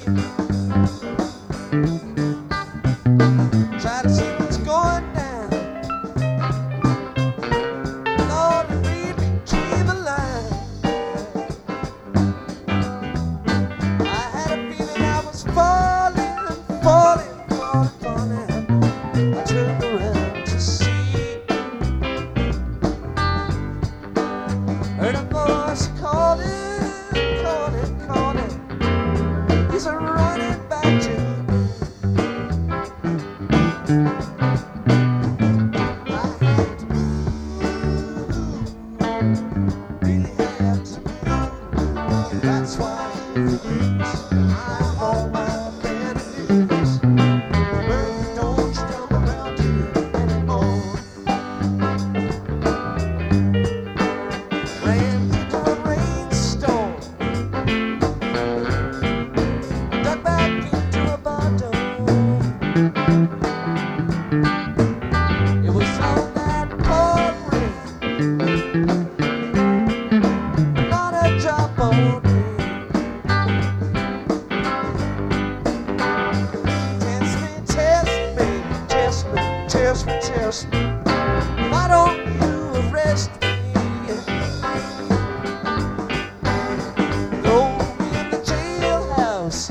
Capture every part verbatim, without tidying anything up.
Try to see what's going down. Lord, read between the lines. I had a feeling I was falling, falling, falling, falling. I turned around to see. Heard a voice calling, calling, calling. He's a running back to me. I had to move, really had to move. That's why I'm on my bended knees. Baby, don't you come around here anymore. Ran into a rainstorm, dug back into a bottle. It was on that cold rain, not a drop on me. Test me, test me, test me, test me, test me. Why don't you arrest me? Throw me in the jailhouse,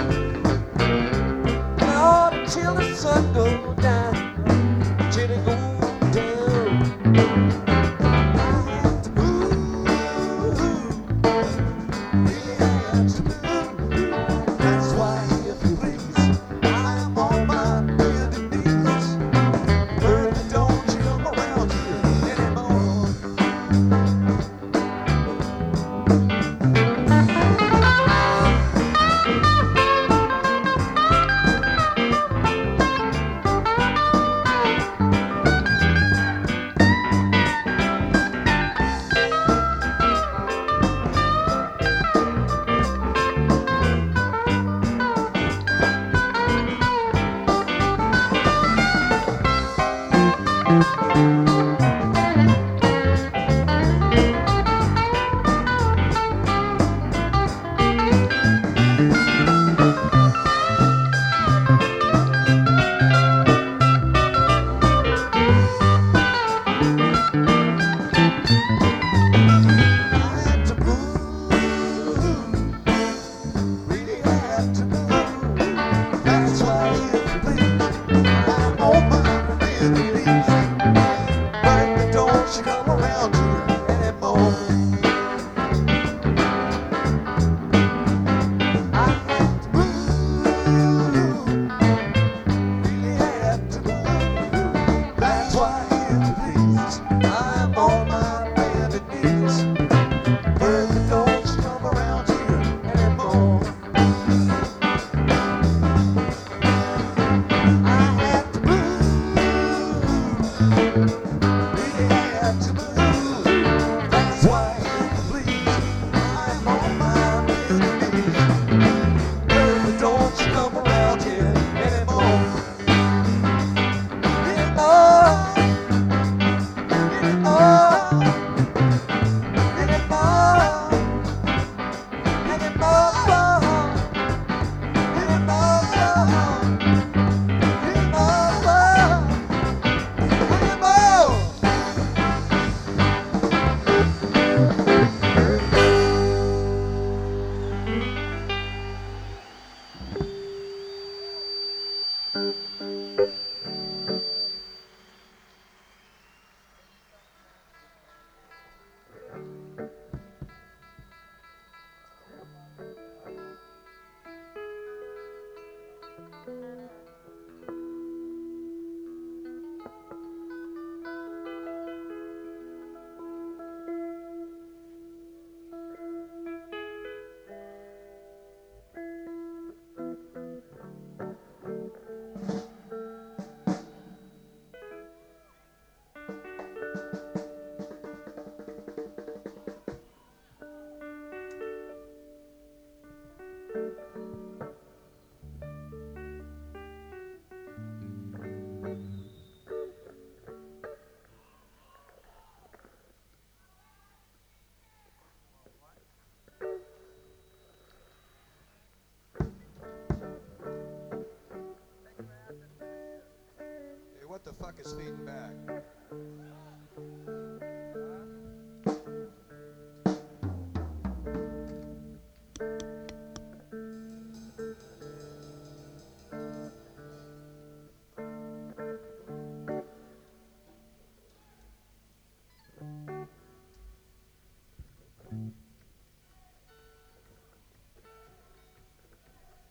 Lord, until the sun goes down, till it goes down. I have to move, really have to move. That's why, if you please, I'm on my bended knees. Baby, don't you come around here anymore. I had to move, really had to move. That's why, if you please, I'm on my bended knees. Baby, don't you come around here anymore. I had to move, really had to move. That's why, if you please, I'm on my bended knees. Baby, don't you come around here anymore. I had to move, really had to move. That's why, if you please, I'm on my bended knees. Baby, don't you come around here anymore. Anymore, anymore, anymore, clock is fading back.